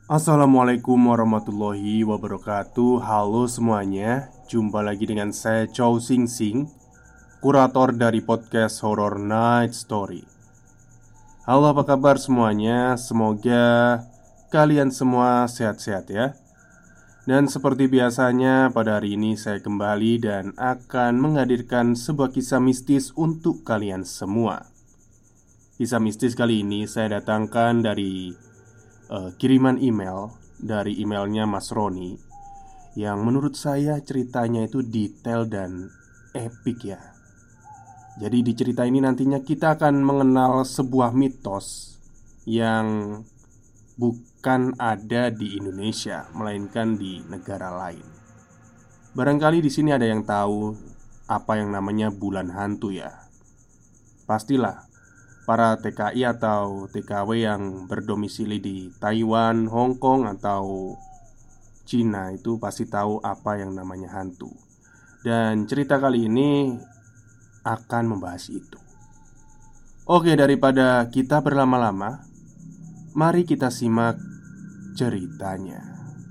Assalamualaikum warahmatullahi wabarakatuh. Halo semuanya, jumpa lagi dengan saya Chow Sing Sing, kurator dari podcast Horror Night Story. Halo, apa kabar semuanya? Semoga kalian semua sehat-sehat ya. Dan seperti biasanya pada hari ini saya kembali dan akan menghadirkan sebuah kisah mistis untuk kalian semua. Kisah mistis kali ini saya datangkan dari kiriman email dari emailnya Mas Roni, yang menurut saya ceritanya itu detail dan epik ya. Jadi di cerita ini nantinya kita akan mengenal sebuah mitos yang bukan ada di Indonesia, melainkan di negara lain. Barangkali di sini ada yang tahu apa yang namanya bulan hantu ya. Pastilah para TKI atau TKW yang berdomisili di Taiwan, Hong Kong, atau Cina itu pasti tahu apa yang namanya hantu. Dan cerita kali ini akan membahas itu. Oke, daripada kita berlama-lama, mari kita simak ceritanya.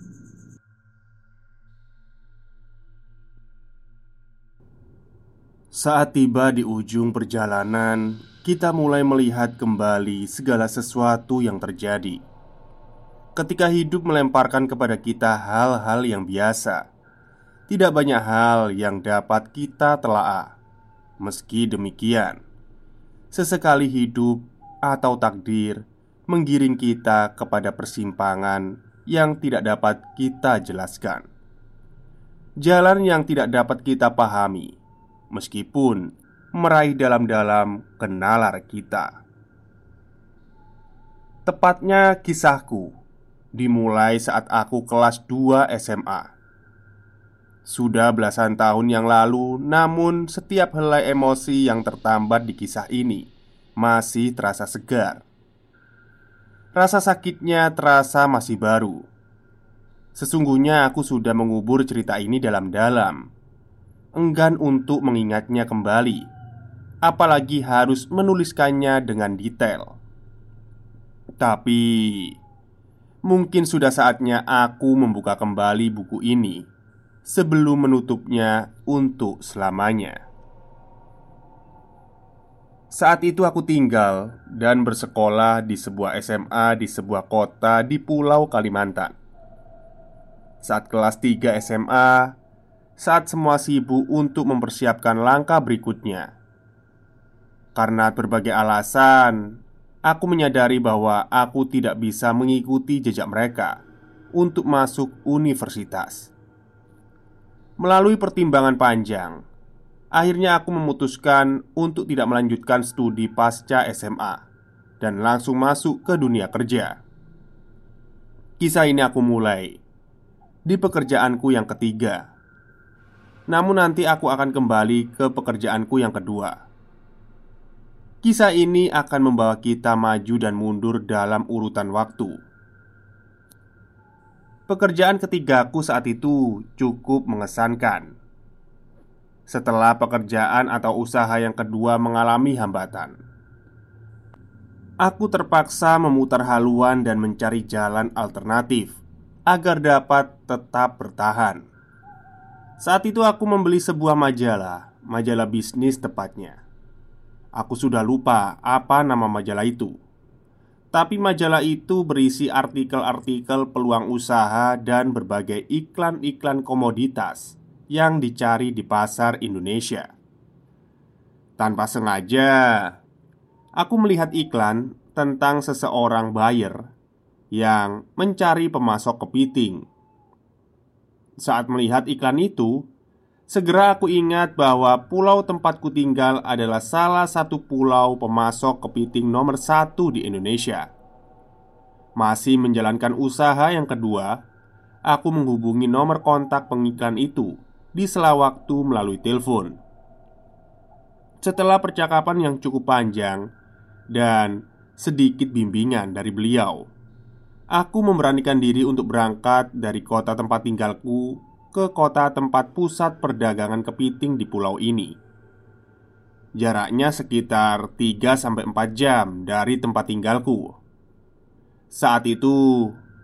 Saat tiba di ujung perjalanan, kita mulai melihat kembali segala sesuatu yang terjadi. Ketika hidup melemparkan kepada kita hal-hal yang biasa, tidak banyak hal yang dapat kita telaah. Meski demikian, sesekali hidup atau takdir menggiring kita kepada persimpangan yang tidak dapat kita jelaskan, jalan yang tidak dapat kita pahami, meskipun meraih dalam-dalam kenalar kita. Tepatnya kisahku dimulai saat aku kelas 2 SMA. Sudah belasan tahun yang lalu, namun setiap helai emosi yang tertambat di kisah ini masih terasa segar. Rasa sakitnya terasa masih baru. Sesungguhnya aku sudah mengubur cerita ini dalam-dalam, enggan untuk mengingatnya kembali, apalagi harus menuliskannya dengan detail. Tapi mungkin sudah saatnya aku membuka kembali buku ini sebelum menutupnya untuk selamanya. Saat itu aku tinggal dan bersekolah di sebuah SMA di sebuah kota di Pulau Kalimantan. Saat kelas 3 SMA, saat semua sibuk untuk mempersiapkan langkah berikutnya. Karena berbagai alasan, aku menyadari bahwa aku tidak bisa mengikuti jejak mereka untuk masuk universitas. Melalui pertimbangan panjang, akhirnya aku memutuskan untuk tidak melanjutkan studi pasca SMA dan langsung masuk ke dunia kerja. Kisah ini aku mulai di pekerjaanku yang ketiga. Namun nanti aku akan kembali ke pekerjaanku yang kedua. Kisah ini akan membawa kita maju dan mundur dalam urutan waktu. Pekerjaan ketigaku saat itu cukup mengesankan. Setelah pekerjaan atau usaha yang kedua mengalami hambatan, aku terpaksa memutar haluan dan mencari jalan alternatif agar dapat tetap bertahan. Saat itu aku membeli sebuah majalah bisnis tepatnya. Aku sudah lupa apa nama majalah itu. Tapi majalah itu berisi artikel-artikel peluang usaha dan berbagai iklan-iklan komoditas yang dicari di pasar Indonesia. Tanpa sengaja, aku melihat iklan tentang seseorang buyer yang mencari pemasok kepiting. Saat melihat iklan itu, segera aku ingat bahwa pulau tempatku tinggal adalah salah satu pulau pemasok kepiting nomor satu di Indonesia. Masih menjalankan usaha yang kedua, aku menghubungi nomor kontak pengiklan itu di sela waktu melalui telepon. Setelah percakapan yang cukup panjang dan sedikit bimbingan dari beliau, aku memberanikan diri untuk berangkat dari kota tempat tinggalku ke kota tempat pusat perdagangan kepiting di pulau ini. Jaraknya sekitar 3-4 jam dari tempat tinggalku. Saat itu,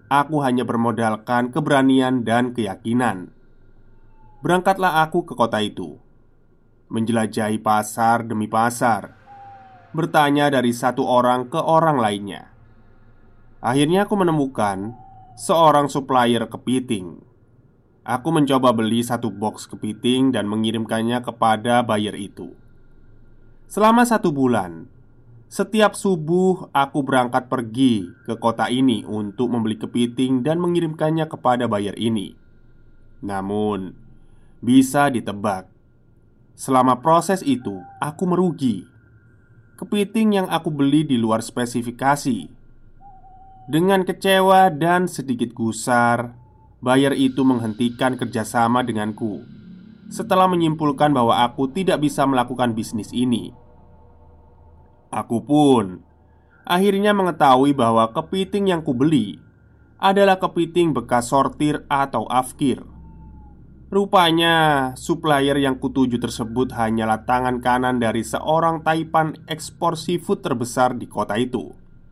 aku hanya bermodalkan keberanian dan keyakinan. Berangkatlah aku ke kota itu, menjelajahi pasar demi pasar, bertanya dari satu orang ke orang lainnya. Akhirnya aku menemukan seorang supplier kepiting. Aku mencoba beli satu box kepiting dan mengirimkannya kepada buyer itu. Selama 1 bulan, setiap subuh aku berangkat pergi ke kota ini untuk membeli kepiting dan mengirimkannya kepada buyer ini. Namun, bisa ditebak, selama proses itu aku merugi. Kepiting yang aku beli di luar spesifikasi. Dengan kecewa dan sedikit gusar, buyer itu menghentikan kerjasama denganku setelah menyimpulkan bahwa aku tidak bisa melakukan bisnis ini. Aku pun akhirnya mengetahui bahwa kepiting yang kubeli adalah kepiting bekas sortir atau afkir. Rupanya, supplier yang kutuju tersebut hanyalah tangan kanan dari seorang taipan ekspor seafood terbesar di kota itu.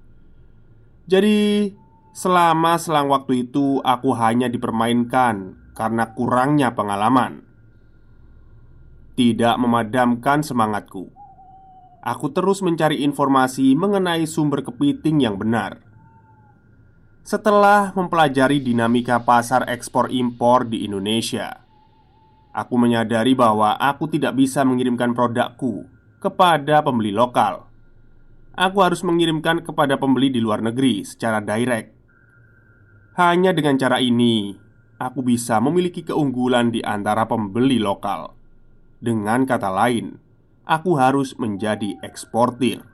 Jadi, selama selang waktu itu aku hanya dipermainkan karena kurangnya pengalaman. Tidak memadamkan semangatku, aku terus mencari informasi mengenai sumber kepiting yang benar. Setelah mempelajari dinamika pasar ekspor impor di Indonesia, aku menyadari bahwa aku tidak bisa mengirimkan produkku kepada pembeli lokal. Aku harus mengirimkan kepada pembeli di luar negeri secara direct. Hanya dengan cara ini, aku bisa memiliki keunggulan di antara pembeli lokal. Dengan kata lain, aku harus menjadi eksportir.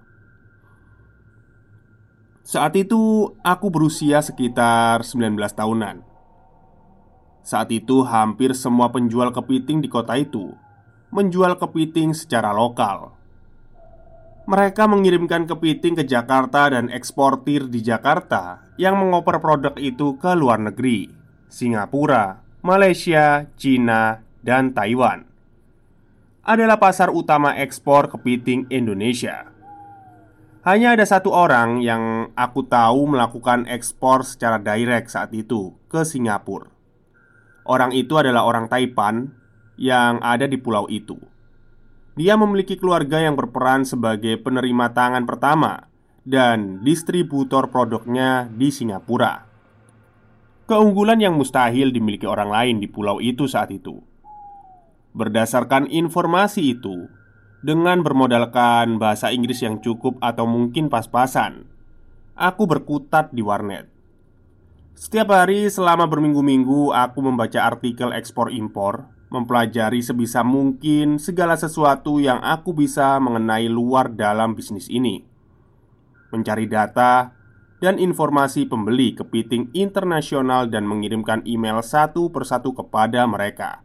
Saat itu, aku berusia sekitar 19 tahunan. Saat itu, hampir semua penjual kepiting di kota itu menjual kepiting secara lokal. Mereka mengirimkan kepiting ke Jakarta dan eksportir di Jakarta yang mengoper produk itu ke luar negeri, Singapura, Malaysia, Cina, dan Taiwan. Adalah pasar utama ekspor kepiting Indonesia. Hanya ada satu orang yang aku tahu melakukan ekspor secara direct saat itu ke Singapura. Orang itu adalah orang Taipan yang ada di pulau itu. Dia memiliki keluarga yang berperan sebagai penerima tangan pertama dan distributor produknya di Singapura. Keunggulan yang mustahil dimiliki orang lain di pulau itu saat itu. Berdasarkan informasi itu, dengan bermodalkan bahasa Inggris yang cukup atau mungkin pas-pasan, aku berkutat di warnet. Setiap hari selama berminggu-minggu aku membaca artikel ekspor-impor, mempelajari sebisa mungkin segala sesuatu yang aku bisa mengenai luar dalam bisnis ini, mencari data dan informasi pembeli kepiting internasional dan mengirimkan email satu persatu kepada mereka.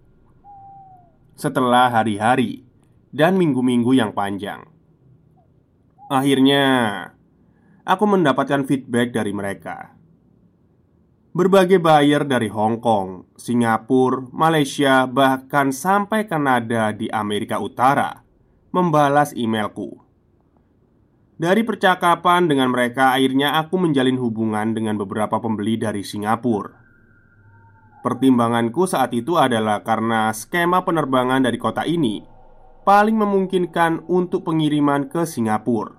Setelah hari-hari dan minggu-minggu yang panjang, akhirnya aku mendapatkan feedback dari mereka. Berbagai buyer dari Hong Kong, Singapura, Malaysia, bahkan sampai Kanada di Amerika Utara membalas emailku. Dari percakapan dengan mereka, akhirnya aku menjalin hubungan dengan beberapa pembeli dari Singapura. Pertimbanganku saat itu adalah karena skema penerbangan dari kota ini paling memungkinkan untuk pengiriman ke Singapura.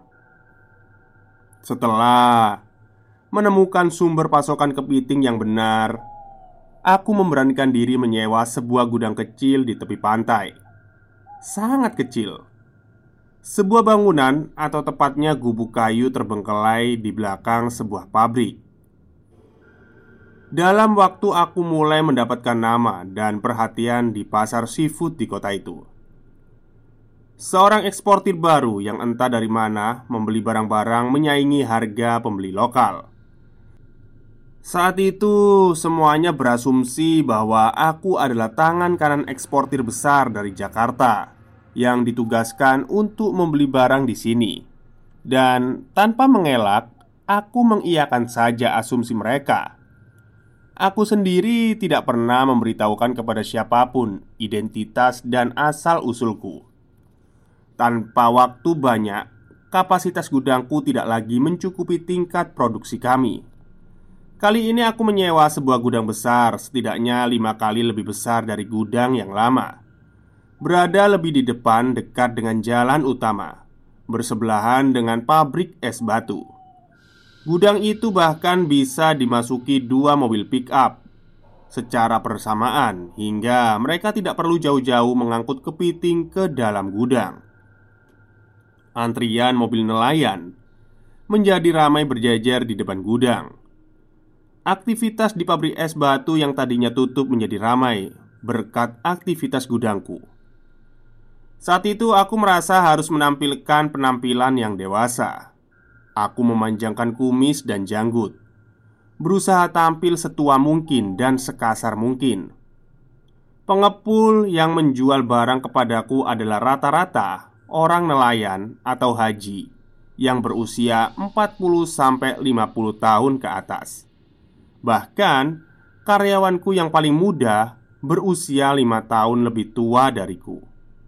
Setelah menemukan sumber pasokan kepiting yang benar, aku memberanikan diri menyewa sebuah gudang kecil di tepi pantai. Sangat kecil. Sebuah bangunan atau tepatnya gubuk kayu terbengkelai di belakang sebuah pabrik. Dalam waktu aku mulai mendapatkan nama dan perhatian di pasar seafood di kota itu. Seorang eksportir baru yang entah dari mana membeli barang-barang menyaingi harga pembeli lokal. Saat itu semuanya berasumsi bahwa aku adalah tangan kanan eksportir besar dari Jakarta yang ditugaskan untuk membeli barang di sini. Dan tanpa mengelak, aku mengiyakan saja asumsi mereka. Aku sendiri tidak pernah memberitahukan kepada siapapun identitas dan asal-usulku. Tanpa waktu banyak, kapasitas gudangku tidak lagi mencukupi tingkat produksi kami. Kali ini aku menyewa sebuah gudang besar, setidaknya 5 kali lebih besar dari gudang yang lama. Berada lebih di depan dekat dengan jalan utama, bersebelahan dengan pabrik es batu. Gudang itu bahkan bisa dimasuki 2 mobil pick-up secara bersamaan, hingga mereka tidak perlu jauh-jauh mengangkut kepiting ke dalam gudang. Antrian mobil nelayan menjadi ramai berjejer di depan gudang. Aktivitas di pabrik es batu yang tadinya tutup menjadi ramai berkat aktivitas gudangku. Saat itu aku merasa harus menampilkan penampilan yang dewasa. Aku memanjangkan kumis dan janggut, berusaha tampil setua mungkin dan sekasar mungkin. Pengepul yang menjual barang kepadaku adalah rata-rata orang nelayan atau haji yang berusia 40-50 tahun ke atas. Bahkan karyawanku yang paling muda berusia 5 tahun lebih tua dariku.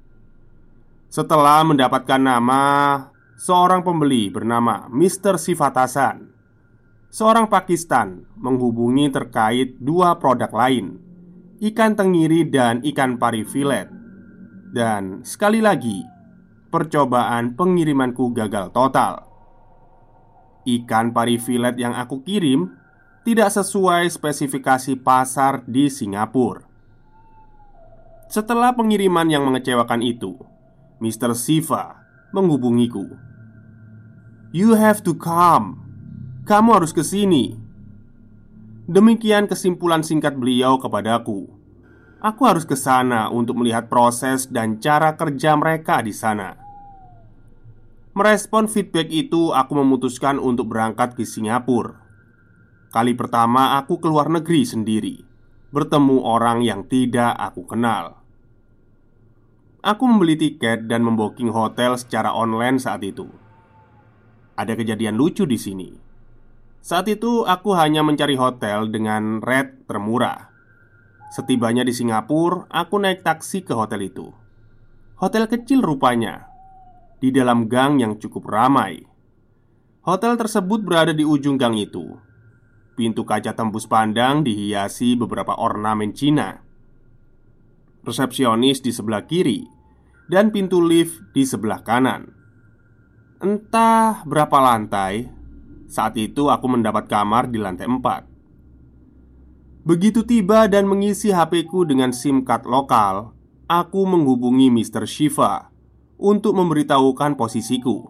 Setelah mendapatkan nama, seorang pembeli bernama Mr. Sifatasan, seorang Pakistan, menghubungi terkait 2 produk lain, ikan tenggiri dan ikan pari filet. Dan sekali lagi, percobaan pengirimanku gagal total. Ikan pari filet yang aku kirim tidak sesuai spesifikasi pasar di Singapura. Setelah pengiriman yang mengecewakan itu, Mr. Siva menghubungiku. "You have to come. Kamu harus ke sini." Demikian kesimpulan singkat beliau kepadaku. Aku harus ke sana untuk melihat proses dan cara kerja mereka di sana. Merespon feedback itu, aku memutuskan untuk berangkat ke Singapura. Kali pertama aku keluar negeri sendiri, bertemu orang yang tidak aku kenal. Aku membeli tiket dan membooking hotel secara online saat itu. Ada kejadian lucu di sini. Saat itu aku hanya mencari hotel dengan rate termurah. Setibanya di Singapura, aku naik taksi ke hotel itu. Hotel kecil rupanya, di dalam gang yang cukup ramai. Hotel tersebut berada di ujung gang itu. Pintu kaca tembus pandang dihiasi beberapa ornamen Cina. Resepsionis di sebelah kiri dan pintu lift di sebelah kanan. Entah berapa lantai. Saat itu aku mendapat kamar di lantai 4. Begitu tiba dan mengisi HP-ku dengan SIM card lokal, aku menghubungi Mr. Shiva untuk memberitahukan posisiku.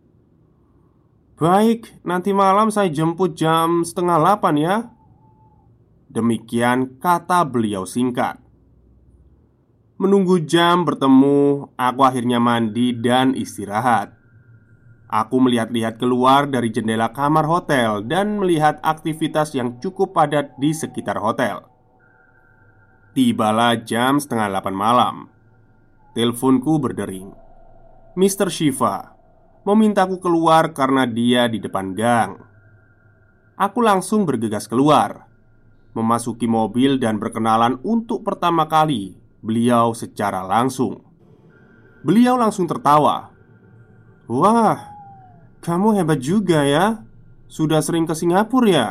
"Baik, nanti malam saya jemput jam 7:30 ya." Demikian kata beliau singkat. Menunggu jam bertemu, aku akhirnya mandi dan istirahat. Aku melihat-lihat keluar dari jendela kamar hotel dan melihat aktivitas yang cukup padat di sekitar hotel. Tibalah jam 7:30 malam. Teleponku berdering. Mr. Shiva memintaku keluar karena dia di depan gang. Aku langsung bergegas keluar, memasuki mobil dan berkenalan untuk pertama kali beliau secara langsung. Beliau langsung tertawa. "Wah, kamu hebat juga ya. Sudah sering ke Singapura ya?"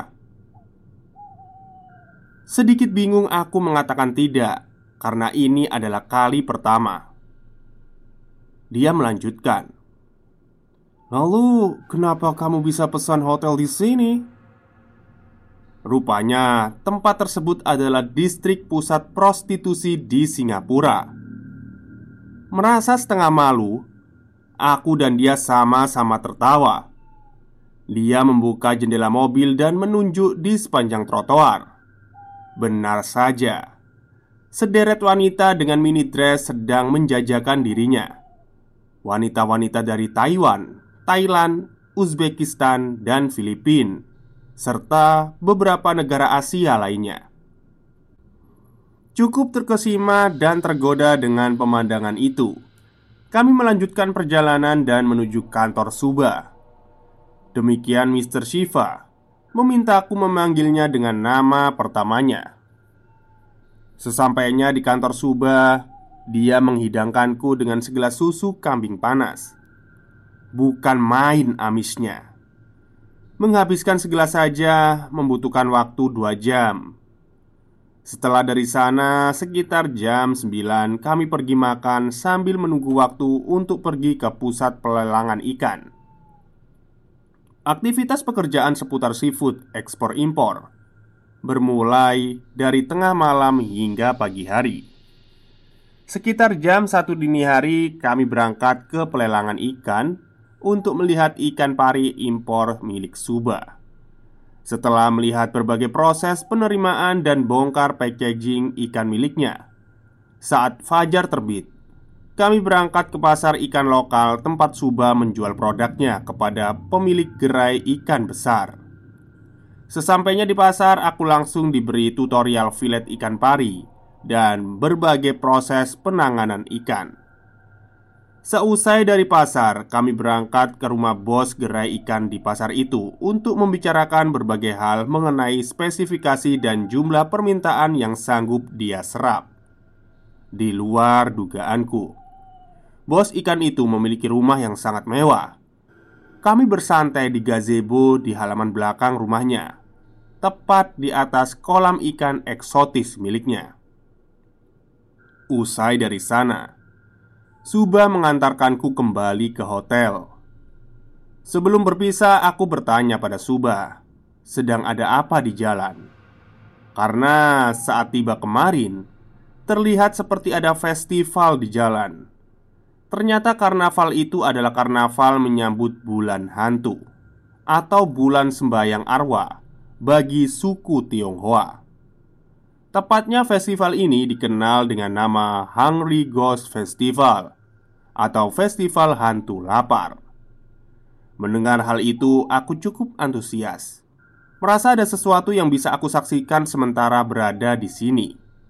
Sedikit bingung aku mengatakan tidak, karena ini adalah kali pertama. Dia melanjutkan, "Lalu kenapa kamu bisa pesan hotel di sini?" Rupanya tempat tersebut adalah distrik pusat prostitusi di Singapura. Merasa setengah malu, aku dan dia sama-sama tertawa. Dia membuka jendela mobil dan menunjuk di sepanjang trotoar. Benar saja, sederet wanita dengan mini dress sedang menjajakan dirinya. Wanita-wanita dari Taiwan, Thailand, Uzbekistan, dan Filipina, serta beberapa negara Asia lainnya. Cukup terkesima dan tergoda dengan pemandangan itu. Kami melanjutkan perjalanan dan menuju kantor Subah. Demikian Mr. Shiva memintaku memanggilnya dengan nama pertamanya. Sesampainya di kantor Subah, dia menghidangkanku dengan segelas susu kambing panas. Bukan main amisnya. Menghabiskan segelas saja membutuhkan waktu 2 jam. Setelah dari sana sekitar jam 9 kami pergi makan sambil menunggu waktu untuk pergi ke pusat pelelangan ikan. Aktivitas pekerjaan seputar seafood ekspor impor bermulai dari tengah malam hingga pagi hari. Sekitar jam 1 dini hari kami berangkat ke pelelangan ikan untuk melihat ikan pari impor milik Suba. Setelah melihat berbagai proses penerimaan dan bongkar packaging ikan miliknya, saat fajar terbit, kami berangkat ke pasar ikan lokal tempat Suba menjual produknya kepada pemilik gerai ikan besar. Sesampainya di pasar, aku langsung diberi tutorial filet ikan pari dan berbagai proses penanganan ikan. Seusai dari pasar, kami berangkat ke rumah bos gerai ikan di pasar itu untuk membicarakan berbagai hal mengenai spesifikasi dan jumlah permintaan yang sanggup dia serap. Di luar dugaanku, bos ikan itu memiliki rumah yang sangat mewah. Kami bersantai di gazebo di halaman belakang rumahnya, tepat di atas kolam ikan eksotis miliknya. Usai dari sana, Suba mengantarkanku kembali ke hotel. Sebelum berpisah, aku bertanya pada Suba, sedang ada apa di jalan? Karena saat tiba kemarin, terlihat seperti ada festival di jalan. Ternyata karnaval itu adalah karnaval menyambut bulan hantu atau bulan sembayang arwah bagi suku Tionghoa. Tepatnya festival ini dikenal dengan nama Hungry Ghost Festival atau Festival Hantu Lapar. Mendengar hal itu, aku cukup antusias. Merasa ada sesuatu yang bisa aku saksikan sementara berada di sini.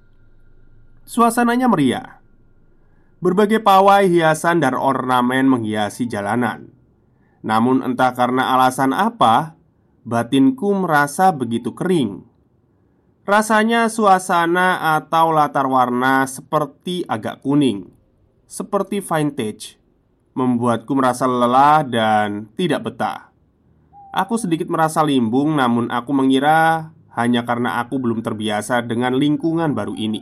Suasananya meriah. Berbagai pawai, hiasan, dan ornamen menghiasi jalanan. Namun entah karena alasan apa, batinku merasa begitu kering. Rasanya suasana atau latar warna seperti agak kuning, seperti vintage, membuatku merasa lelah dan tidak betah. Aku sedikit merasa limbung, namun aku mengira hanya karena aku belum terbiasa dengan lingkungan baru ini.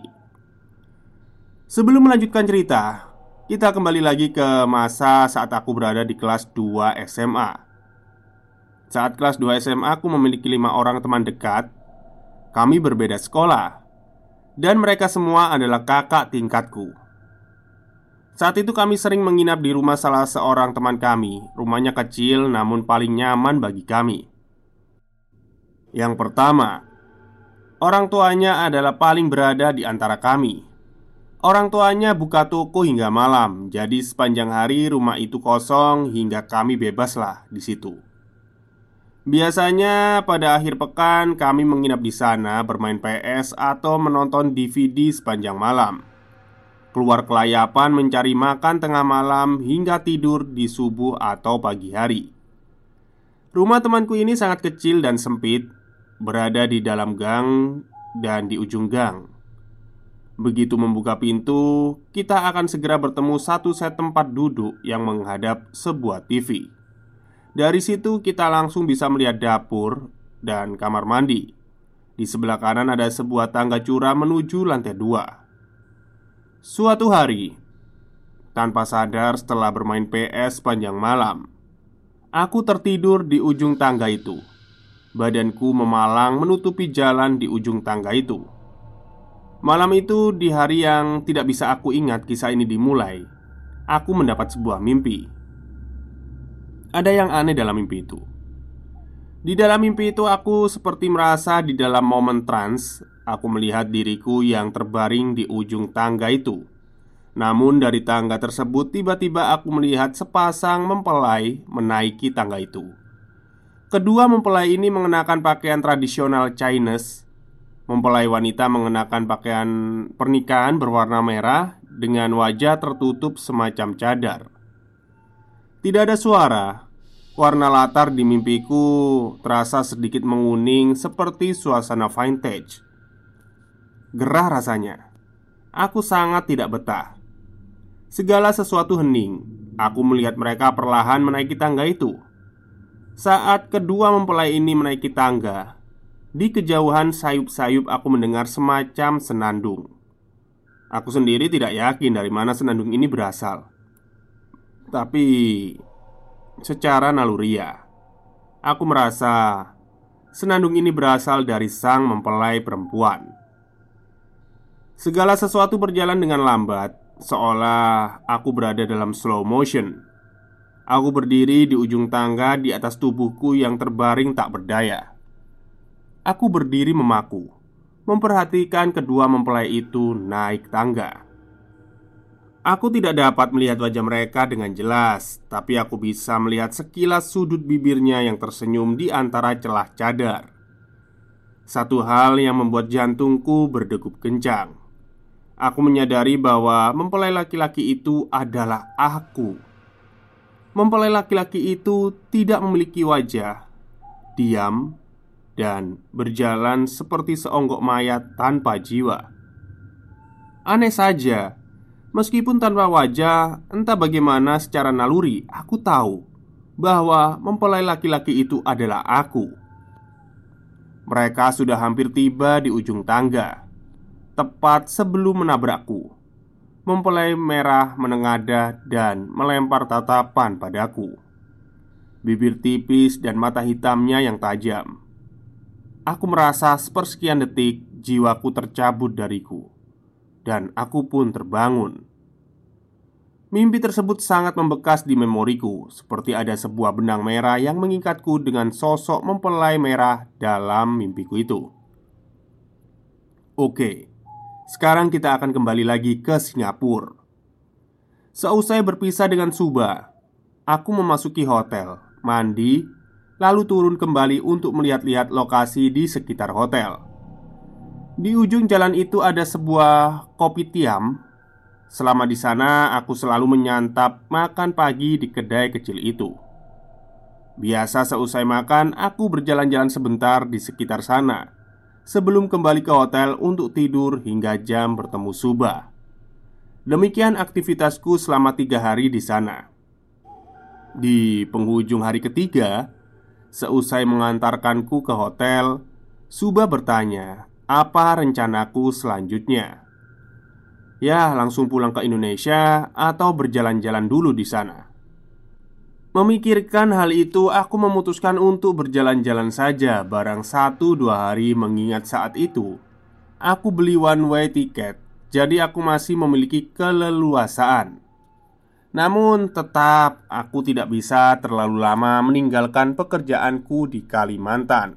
Sebelum melanjutkan cerita, kita kembali lagi ke masa saat aku berada di kelas 2 SMA. Saat kelas 2 SMA, aku memiliki 5 orang teman dekat. Kami berbeda sekolah, dan mereka semua adalah kakak tingkatku. Saat itu kami sering menginap di rumah salah seorang teman kami. Rumahnya kecil namun paling nyaman bagi kami. Yang pertama, orang tuanya adalah paling berada di antara kami. Orang tuanya buka toko hingga malam, jadi sepanjang hari rumah itu kosong hingga kami bebaslah di situ. Biasanya pada akhir pekan kami menginap di sana, bermain PS atau menonton DVD sepanjang malam. Keluar kelayapan mencari makan tengah malam hingga tidur di subuh atau pagi hari. Rumah temanku ini sangat kecil dan sempit, berada di dalam gang dan di ujung gang. Begitu membuka pintu, kita akan segera bertemu satu set tempat duduk yang menghadap sebuah TV. Dari situ kita langsung bisa melihat dapur dan kamar mandi. Di sebelah kanan ada sebuah tangga curam menuju lantai 2. Suatu hari, tanpa sadar setelah bermain PS sepanjang malam, aku tertidur di ujung tangga itu. Badanku memalang menutupi jalan di ujung tangga itu. Malam itu, di hari yang tidak bisa aku ingat kisah ini dimulai, aku mendapat sebuah mimpi. Ada yang aneh dalam mimpi itu. Di dalam mimpi itu aku seperti merasa di dalam momen trans. Aku melihat diriku yang terbaring di ujung tangga itu. Namun dari tangga tersebut tiba-tiba aku melihat sepasang mempelai menaiki tangga itu. Kedua mempelai ini mengenakan pakaian tradisional Chinese. Mempelai wanita mengenakan pakaian pernikahan berwarna merah dengan wajah tertutup semacam cadar. Tidak ada suara. Warna latar di mimpiku terasa sedikit menguning seperti suasana vintage. Gerah rasanya. Aku sangat tidak betah. Segala sesuatu hening. Aku melihat mereka perlahan menaiki tangga itu. Saat kedua mempelai ini menaiki tangga, di kejauhan sayup-sayup aku mendengar semacam senandung. Aku sendiri tidak yakin dari mana senandung ini berasal. Tapi secara naluriah, aku merasa senandung ini berasal dari sang mempelai perempuan. Segala sesuatu berjalan dengan lambat, seolah aku berada dalam slow motion. Aku berdiri di ujung tangga di atas tubuhku yang terbaring tak berdaya. Aku berdiri memaku, memperhatikan kedua mempelai itu naik tangga. Aku tidak dapat melihat wajah mereka dengan jelas, tapi aku bisa melihat sekilas sudut bibirnya yang tersenyum di antara celah cadar. Satu hal yang membuat jantungku berdegup kencang. Aku menyadari bahwa mempelai laki-laki itu adalah aku. Mempelai laki-laki itu tidak memiliki wajah, diam, dan berjalan seperti seonggok mayat tanpa jiwa. Aneh saja, meskipun tanpa wajah, entah bagaimana secara naluri aku tahu bahwa mempelai laki-laki itu adalah aku. Mereka sudah hampir tiba di ujung tangga, tepat sebelum menabrakku. Mempelai merah menengadah dan melempar tatapan padaku. Bibir tipis dan mata hitamnya yang tajam. Aku merasa sepersekian detik jiwaku tercabut dariku, dan aku pun terbangun. Mimpi tersebut sangat membekas di memoriku, seperti ada sebuah benang merah yang mengikatku dengan sosok mempelai merah dalam mimpiku itu. Oke, sekarang kita akan kembali lagi ke Singapura. Seusai berpisah dengan Suba, aku memasuki hotel, mandi, lalu turun kembali untuk melihat-lihat lokasi di sekitar hotel. Di ujung jalan itu ada sebuah kopitiam. Selama di sana, aku selalu menyantap makan pagi di kedai kecil itu. Biasa seusai makan, aku berjalan-jalan sebentar di sekitar sana sebelum kembali ke hotel untuk tidur hingga jam bertemu Suba. Demikian aktivitasku selama 3 hari di sana. Di penghujung hari ketiga, seusai mengantarkanku ke hotel, Suba bertanya, apa rencanaku selanjutnya? Ya, langsung pulang ke Indonesia atau berjalan-jalan dulu di sana. Memikirkan hal itu, aku memutuskan untuk berjalan-jalan saja barang 1-2 hari. Mengingat saat itu aku beli one way tiket, jadi aku masih memiliki keleluasaan. Namun tetap aku tidak bisa terlalu lama meninggalkan pekerjaanku di Kalimantan.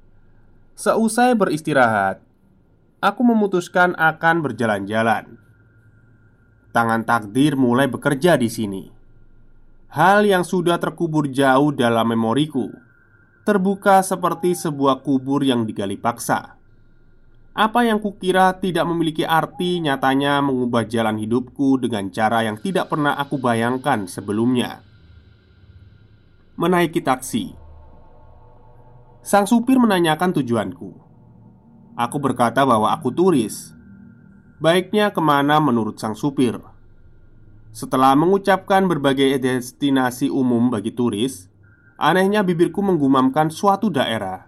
Seusai beristirahat, aku memutuskan akan berjalan-jalan. Tangan takdir mulai bekerja di sini. Hal yang sudah terkubur jauh dalam memoriku terbuka seperti sebuah kubur yang digali paksa. Apa yang kukira tidak memiliki arti nyatanya mengubah jalan hidupku dengan cara yang tidak pernah aku bayangkan sebelumnya. Menaiki taksi, sang supir menanyakan tujuanku. Aku berkata bahwa aku turis. Baiknya kemana menurut sang supir? Setelah mengucapkan berbagai destinasi umum bagi turis, anehnya bibirku menggumamkan suatu daerah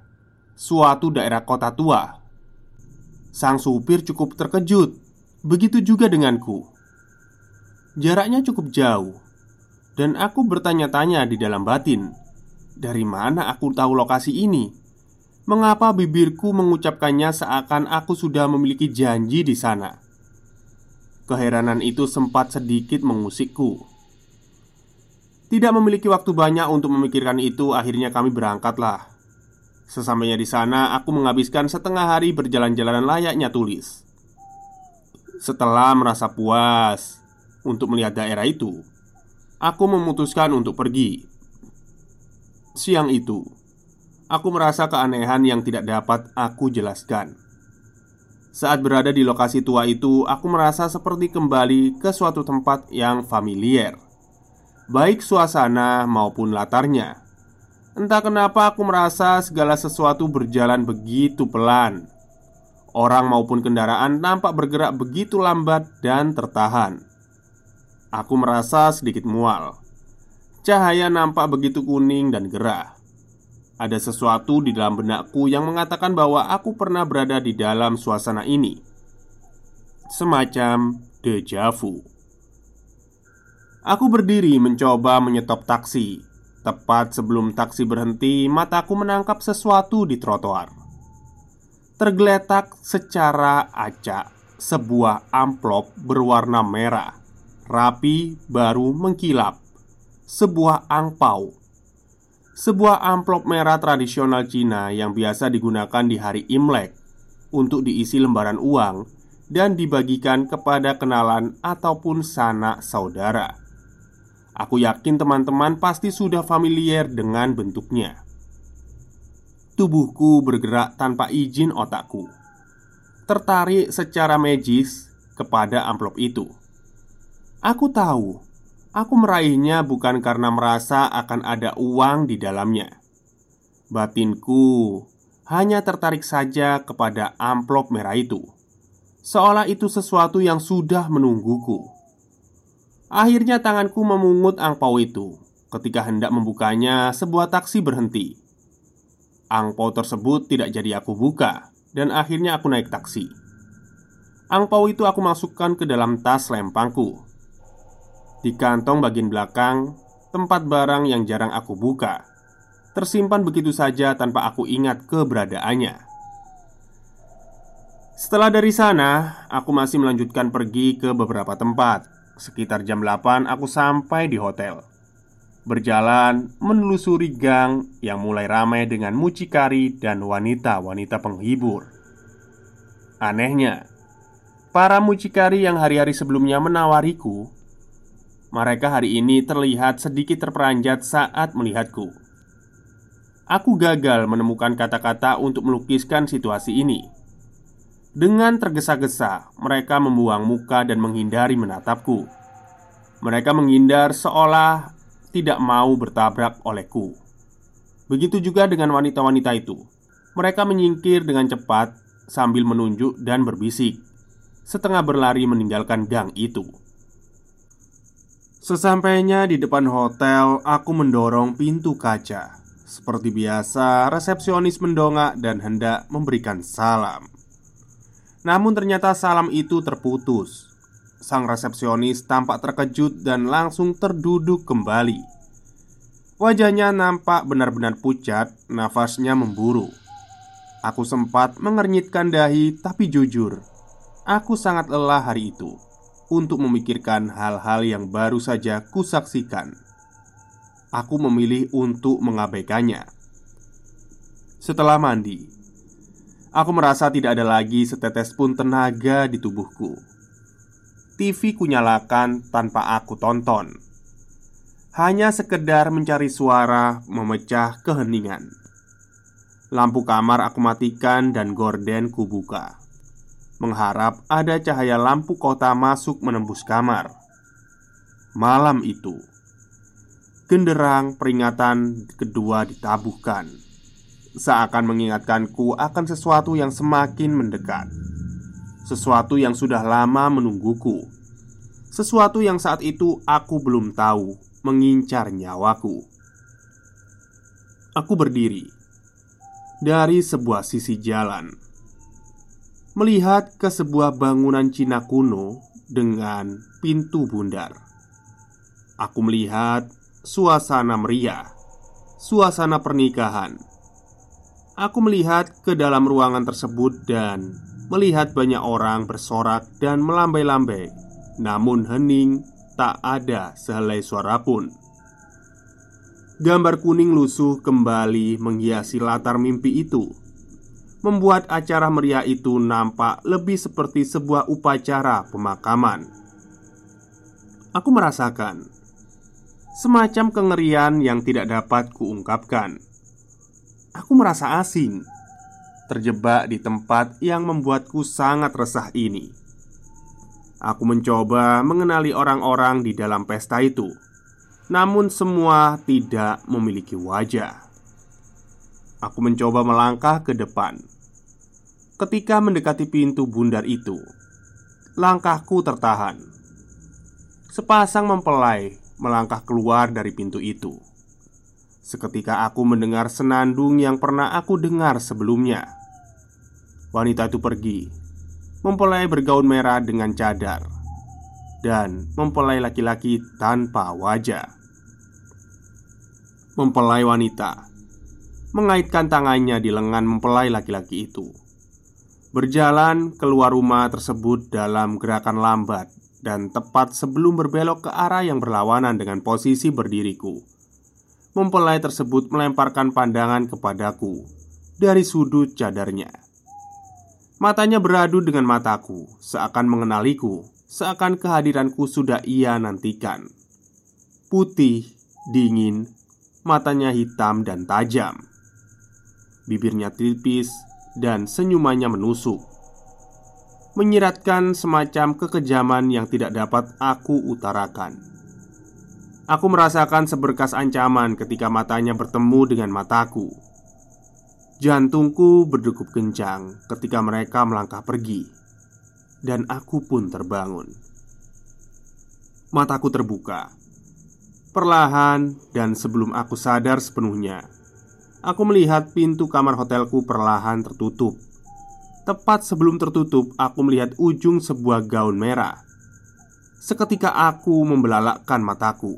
kota tua. Sang supir cukup terkejut. Begitu juga denganku. Jaraknya cukup jauh, dan aku bertanya-tanya di dalam batin, dari mana aku tahu lokasi ini? Mengapa bibirku mengucapkannya seakan aku sudah memiliki janji di sana? Keheranan itu sempat sedikit mengusikku. Tidak memiliki waktu banyak untuk memikirkan itu, akhirnya kami berangkatlah. Sesampainya di sana, aku menghabiskan setengah hari berjalan-jalan layaknya turis. Setelah merasa puas untuk melihat daerah itu, aku memutuskan untuk pergi. Siang itu, aku merasa keanehan yang tidak dapat aku jelaskan. Saat berada di lokasi tua itu, aku merasa seperti kembali ke suatu tempat yang familiar, baik suasana maupun latarnya. Entah kenapa aku merasa segala sesuatu berjalan begitu pelan. Orang maupun kendaraan nampak bergerak begitu lambat dan tertahan. Aku merasa sedikit mual. Cahaya nampak begitu kuning dan gerah. Ada sesuatu di dalam benakku yang mengatakan bahwa aku pernah berada di dalam suasana ini. Semacam deja vu. Aku berdiri mencoba menyetop taksi. Tepat sebelum taksi berhenti, mataku menangkap sesuatu di trotoar. Tergeletak secara acak sebuah amplop berwarna merah, rapi, baru, mengkilap. Sebuah angpau. Sebuah amplop merah tradisional Cina yang biasa digunakan di hari Imlek untuk diisi lembaran uang dan dibagikan kepada kenalan ataupun sanak saudara. Aku yakin teman-teman pasti sudah familiar dengan bentuknya. Tubuhku bergerak tanpa izin otakku, tertarik secara magis kepada amplop itu. Aku tahu, aku meraihnya bukan karena merasa akan ada uang di dalamnya. Batinku hanya tertarik saja kepada amplop merah itu, seolah itu sesuatu yang sudah menungguku. Akhirnya tanganku memungut angpau itu. Ketika hendak membukanya, sebuah taksi berhenti. Angpau tersebut tidak jadi aku buka, dan akhirnya aku naik taksi. Angpau itu aku masukkan ke dalam tas lempangku. Di kantong bagian belakang, tempat barang yang jarang aku buka tersimpan begitu saja tanpa aku ingat keberadaannya. Setelah dari sana, aku masih melanjutkan pergi ke beberapa tempat. Sekitar jam 8 aku sampai di hotel. Berjalan menelusuri gang yang mulai ramai dengan mucikari dan wanita-wanita penghibur. Anehnya, para mucikari yang hari-hari sebelumnya menawariku, mereka hari ini terlihat sedikit terperanjat saat melihatku. Aku gagal menemukan kata-kata untuk melukiskan situasi ini. Dengan tergesa-gesa, mereka membuang muka dan menghindari menatapku. Mereka menghindar seolah tidak mau bertabrak olehku. Begitu juga dengan wanita-wanita itu. Mereka menyingkir dengan cepat sambil menunjuk dan berbisik, setengah berlari meninggalkan gang itu. Sesampainya di depan hotel, aku mendorong pintu kaca. Seperti biasa, resepsionis mendongak dan hendak memberikan salam. Namun ternyata salam itu terputus. Sang resepsionis tampak terkejut dan langsung terduduk kembali. Wajahnya nampak benar-benar pucat, nafasnya memburu. Aku sempat mengernyitkan dahi, tapi jujur, aku sangat lelah hari itu untuk memikirkan hal-hal yang baru saja kusaksikan. Aku memilih untuk mengabaikannya. Setelah mandi, aku merasa tidak ada lagi setetes pun tenaga di tubuhku. TV kunyalakan tanpa aku tonton. Hanya sekedar mencari suara memecah keheningan. Lampu kamar aku matikan dan gorden kubuka, mengharap ada cahaya lampu kota masuk menembus kamar. Malam itu, genderang peringatan kedua ditabuhkan, seakan mengingatkanku akan sesuatu yang semakin mendekat. Sesuatu yang sudah lama menungguku. Sesuatu yang saat itu aku belum tahu mengincar nyawaku. Aku berdiri dari sebuah sisi jalan, melihat ke sebuah bangunan Cina kuno dengan pintu bundar. Aku melihat suasana meriah, suasana pernikahan. Aku melihat ke dalam ruangan tersebut dan melihat banyak orang bersorak dan melambai-lambai. Namun hening, tak ada sehelai suara pun. Gambar kuning lusuh kembali menghiasi latar mimpi itu, membuat acara meriah itu nampak lebih seperti sebuah upacara pemakaman. Aku merasakan semacam kengerian yang tidak dapat kuungkapkan. Aku merasa asing, terjebak di tempat yang membuatku sangat resah ini. Aku mencoba mengenali orang-orang di dalam pesta itu, namun semua tidak memiliki wajah. Aku mencoba melangkah ke depan. Ketika mendekati pintu bundar itu, langkahku tertahan. Sepasang mempelai melangkah keluar dari pintu itu. seketika aku mendengar senandung yang pernah aku dengar sebelumnya. Wanita itu pergi, mempelai bergaun merah dengan cadar, dan mempelai laki-laki tanpa wajah. Mempelai wanita mengaitkan tangannya di lengan mempelai laki-laki itu, berjalan keluar rumah tersebut dalam gerakan lambat dan tepat sebelum berbelok ke arah yang berlawanan dengan posisi berdiriku. Mempelai tersebut melemparkan pandangan kepadaku dari sudut cadarnya. Matanya beradu dengan mataku, seakan mengenaliku, seakan kehadiranku sudah ia nantikan. Putih, dingin, matanya hitam dan tajam. Bibirnya tipis dan senyumannya menusuk, menyiratkan semacam kekejaman yang tidak dapat aku utarakan. Aku merasakan seberkas ancaman ketika matanya bertemu dengan mataku. Jantungku berdegup kencang ketika mereka melangkah pergi, dan aku pun terbangun. Mataku terbuka perlahan, dan sebelum aku sadar sepenuhnya, aku melihat pintu kamar hotelku perlahan tertutup. Tepat sebelum tertutup, aku melihat ujung sebuah gaun merah. Seketika aku membelalakkan mataku.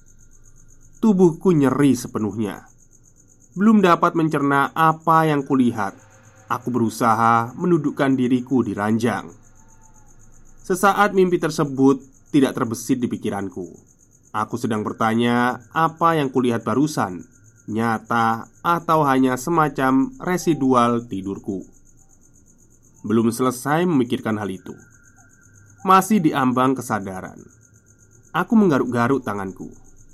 Tubuhku nyeri sepenuhnya. Belum dapat mencerna apa yang kulihat. Aku berusaha mendudukkan diriku di ranjang. Sesaat mimpi tersebut tidak terbesit di pikiranku. Aku sedang bertanya apa yang kulihat barusan, nyata atau hanya semacam residual tidurku. Belum selesai memikirkan hal itu, masih diambang kesadaran, aku menggaruk-garuk tanganku.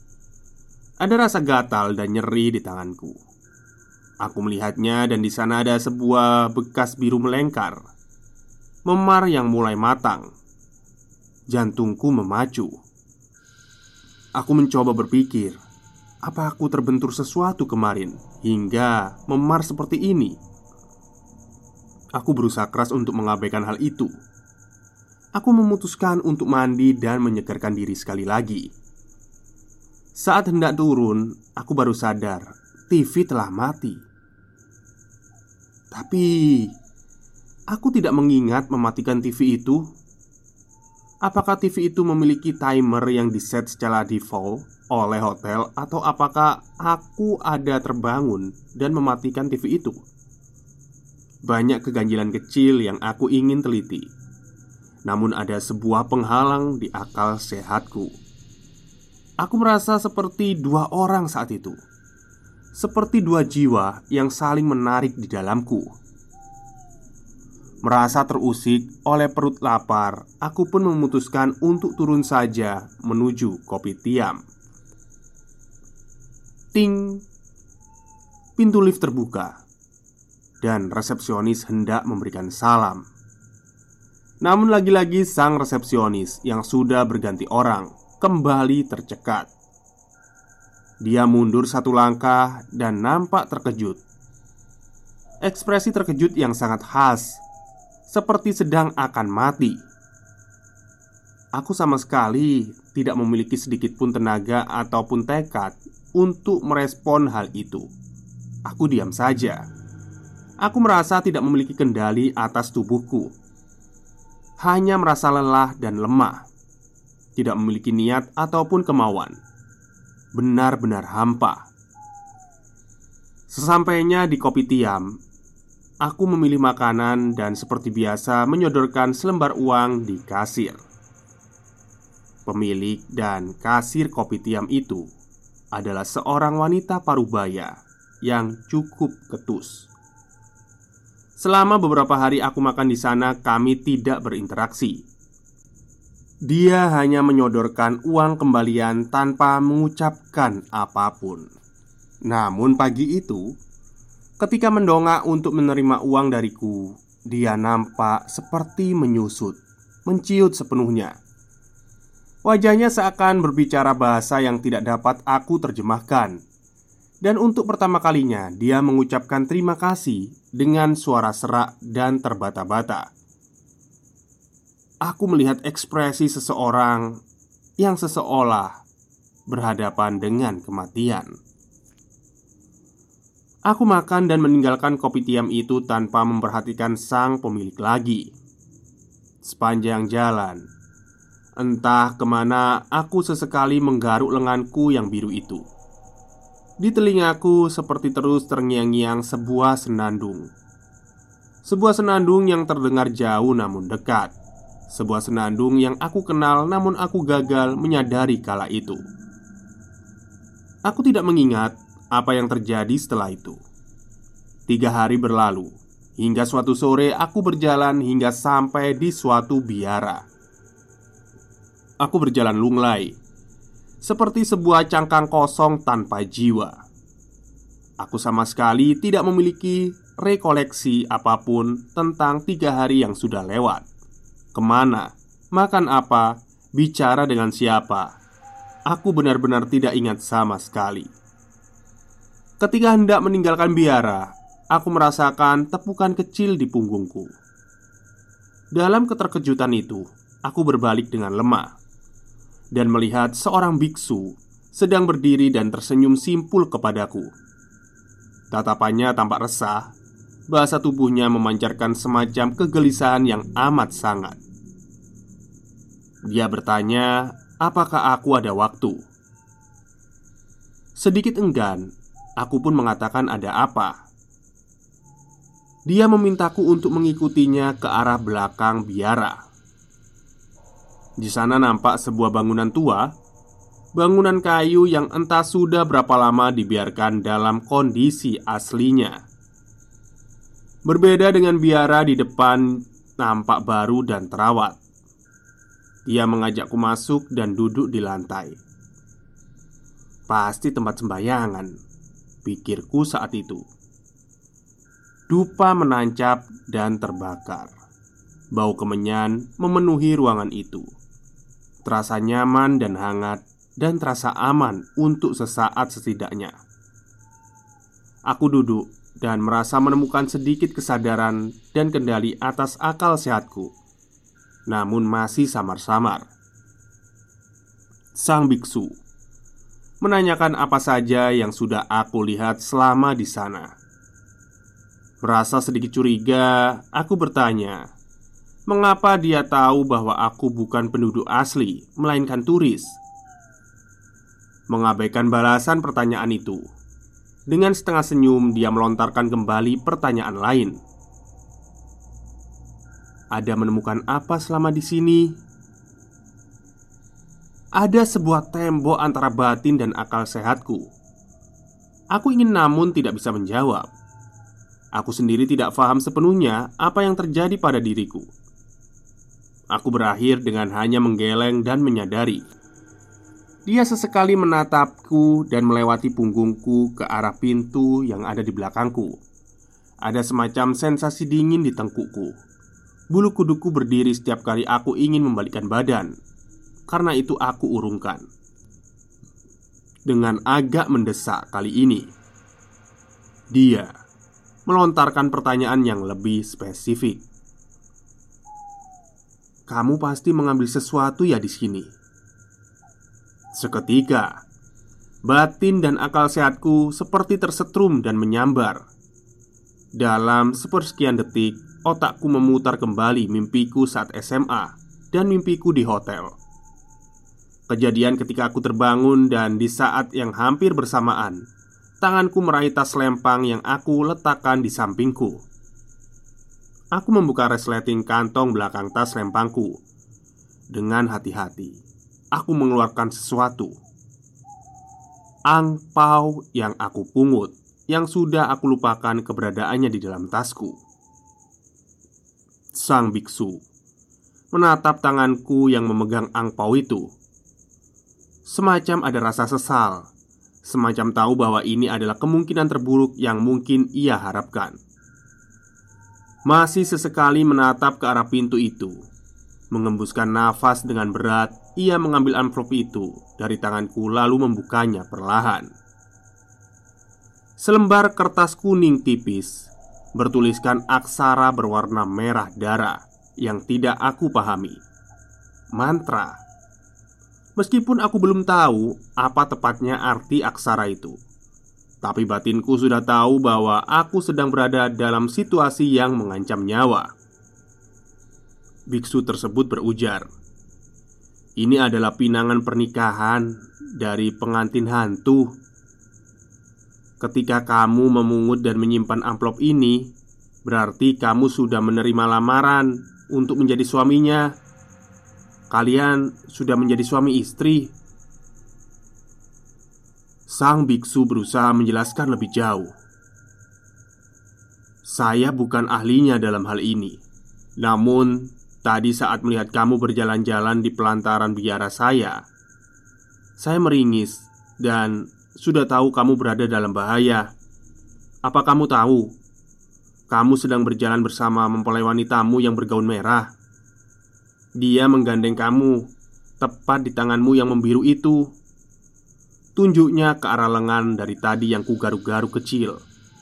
Ada rasa gatal dan nyeri di tanganku. Aku melihatnya dan di sana ada sebuah bekas biru melengkar, memar yang mulai matang. Jantungku memacu. Aku mencoba berpikir, apa aku terbentur sesuatu kemarin hingga memar seperti ini? Aku berusaha keras untuk mengabaikan hal itu. Aku memutuskan untuk mandi dan menyegarkan diri sekali lagi. Saat hendak turun, aku baru sadar TV telah mati. Tapi aku tidak mengingat mematikan TV itu. Apakah TV itu memiliki timer yang diset secara default oleh hotel, atau apakah aku ada terbangun dan mematikan TV itu? Banyak keganjilan kecil yang aku ingin teliti, namun ada sebuah penghalang di akal sehatku. Aku merasa seperti dua orang saat itu, seperti dua jiwa yang saling menarik di dalamku. Merasa terusik oleh perut lapar, aku pun memutuskan untuk turun saja menuju Kopitiam. Ting! Pintu lift terbuka, dan resepsionis hendak memberikan salam. Namun lagi-lagi sang resepsionis yang sudah berganti orang kembali tercekat. Dia mundur satu langkah dan nampak terkejut. Ekspresi terkejut yang sangat khas, seperti sedang akan mati. Aku sama sekali tidak memiliki sedikit pun tenaga ataupun tekad untuk merespon hal itu. Aku diam saja. Aku merasa tidak memiliki kendali atas tubuhku. Hanya merasa lelah dan lemah. Tidak memiliki niat ataupun kemauan. Benar-benar hampa. Sesampainya di Kopitiam, aku memilih makanan dan seperti biasa menyodorkan selembar uang di kasir. Pemilik dan kasir Kopitiam itu adalah seorang wanita parubaya yang cukup ketus. Selama beberapa hari aku makan di sana, kami tidak berinteraksi. Dia hanya menyodorkan uang kembalian tanpa mengucapkan apapun. Namun pagi itu, ketika mendongak untuk menerima uang dariku, dia nampak seperti menyusut, menciut sepenuhnya. Wajahnya seakan berbicara bahasa yang tidak dapat aku terjemahkan. Dan untuk pertama kalinya, dia mengucapkan terima kasih dengan suara serak dan terbata-bata. Aku melihat ekspresi seseorang yang seseolah berhadapan dengan kematian. Aku makan dan meninggalkan kopi tiam itu tanpa memperhatikan sang pemilik lagi. Sepanjang jalan, entah kemana, aku sesekali menggaruk lenganku yang biru itu. Di telingaku seperti terus terngiang-ngiang sebuah senandung. Sebuah senandung yang terdengar jauh namun dekat. Sebuah senandung yang aku kenal namun aku gagal menyadari kala itu. Aku tidak mengingat apa yang terjadi setelah itu. 3 hari berlalu, hingga suatu sore aku berjalan hingga sampai di suatu biara. Aku berjalan lunglai, seperti sebuah cangkang kosong tanpa jiwa. Aku sama sekali tidak memiliki rekoleksi apapun tentang 3 hari yang sudah lewat. Kemana, makan apa, bicara dengan siapa. Aku benar-benar tidak ingat sama sekali. Ketika hendak meninggalkan biara, aku merasakan tepukan kecil di punggungku. Dalam keterkejutan itu, aku berbalik dengan lemah dan melihat seorang biksu sedang berdiri dan tersenyum simpul kepadaku. Tatapannya tampak resah, bahasa tubuhnya memancarkan semacam kegelisahan yang amat sangat. Dia bertanya, apakah aku ada waktu? Sedikit enggan, aku pun mengatakan ada apa. Dia memintaku untuk mengikutinya ke arah belakang biara. Di sana nampak sebuah bangunan tua, bangunan kayu yang entah sudah berapa lama dibiarkan dalam kondisi aslinya. Berbeda dengan biara di depan, nampak baru dan terawat. Dia mengajakku masuk dan duduk di lantai. Pasti tempat sembahyangan, pikirku saat itu. Dupa menancap dan terbakar. Bau kemenyan memenuhi ruangan itu. Terasa nyaman dan hangat, dan terasa aman untuk sesaat setidaknya. Aku duduk dan merasa menemukan sedikit kesadaran dan kendali atas akal sehatku. Namun masih samar-samar. Sang biksu menanyakan apa saja yang sudah aku lihat selama di sana. Merasa sedikit curiga, aku bertanya, mengapa dia tahu bahwa aku bukan penduduk asli, melainkan turis? Mengabaikan balasan pertanyaan itu, dengan setengah senyum dia melontarkan kembali pertanyaan lain. Ada menemukan apa selama di sini? Ada sebuah tembok antara batin dan akal sehatku. Aku ingin namun tidak bisa menjawab. Aku sendiri tidak paham sepenuhnya apa yang terjadi pada diriku. Aku berakhir dengan hanya menggeleng dan menyadari dia sesekali menatapku dan melewati punggungku ke arah pintu yang ada di belakangku. Ada semacam sensasi dingin di tengkukku. Bulu kuduku berdiri setiap kali aku ingin membalikkan badan. Karena itu aku urungkan. Dengan agak mendesak kali ini, dia melontarkan pertanyaan yang lebih spesifik. Kamu pasti mengambil sesuatu ya di sini? Seketika, batin dan akal sehatku seperti tersetrum dan menyambar. Dalam sepersekian detik, otakku memutar kembali mimpiku saat SMA dan mimpiku di hotel. Kejadian ketika aku terbangun dan di saat yang hampir bersamaan, tanganku meraih tas lempang yang aku letakkan di sampingku. Aku membuka resleting kantong belakang tas lempangku. Dengan hati-hati, aku mengeluarkan sesuatu. Angpau yang aku pungut, yang sudah aku lupakan keberadaannya di dalam tasku. Sang biksu menatap tanganku yang memegang angpau itu. Semacam ada rasa sesal, semacam tahu bahwa ini adalah kemungkinan terburuk yang mungkin ia harapkan. Masih sesekali menatap ke arah pintu itu. Mengembuskan nafas dengan berat, ia mengambil amplop itu dari tanganku lalu membukanya perlahan. Selembar kertas kuning tipis bertuliskan aksara berwarna merah darah yang tidak aku pahami. Mantra. Meskipun aku belum tahu apa tepatnya arti aksara itu, Tapi batinku sudah tahu bahwa aku sedang berada dalam situasi yang mengancam nyawa. Biksu tersebut berujar, "Ini adalah pinangan pernikahan dari pengantin hantu. Ketika kamu memungut dan menyimpan amplop ini, berarti kamu sudah menerima lamaran untuk menjadi suaminya. Kalian sudah menjadi suami istri." Sang biksu berusaha menjelaskan lebih jauh. "Saya bukan ahlinya dalam hal ini. Namun, tadi saat melihat kamu berjalan-jalan di pelantaran biara saya meringis dan sudah tahu kamu berada dalam bahaya. Apa kamu tahu? Kamu sedang berjalan bersama mempelai wanitamu yang bergaun merah. Dia menggandeng kamu tepat di tanganmu yang membiru itu." Tunjuknya ke arah lengan dari tadi yang kugaruk-garuk kecil.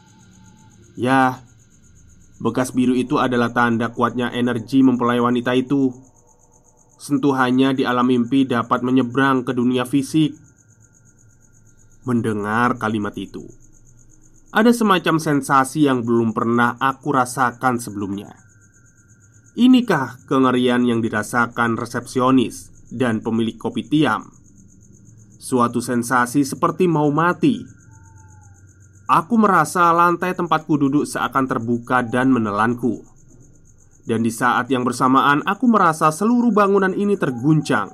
"Ya, bekas biru itu adalah tanda kuatnya energi mempelai wanita itu. Sentuhannya di alam mimpi dapat menyeberang ke dunia fisik." Mendengar kalimat itu, ada semacam sensasi yang belum pernah aku rasakan sebelumnya. Inikah kengerian yang dirasakan resepsionis dan pemilik kopi tiam? Suatu sensasi seperti mau mati. Aku merasa lantai tempatku duduk seakan terbuka dan menelanku. Dan di saat yang bersamaan aku merasa seluruh bangunan ini terguncang.